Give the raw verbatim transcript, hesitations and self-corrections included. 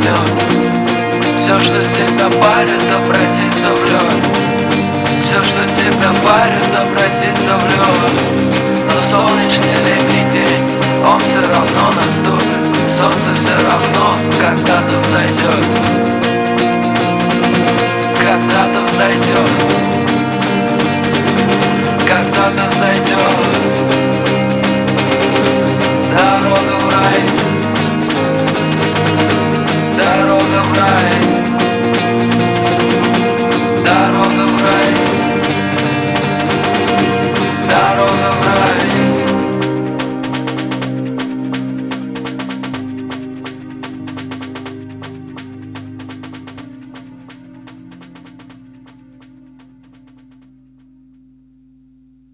поймет. Все, что тебя парит, обратится в лед. Все, что тебя парит, обратится в лед. Но солнечный летний день, он все равно наступит. Солнце все равно когда-то взойдет. Когда-то взойдет. Когда-то взойдет.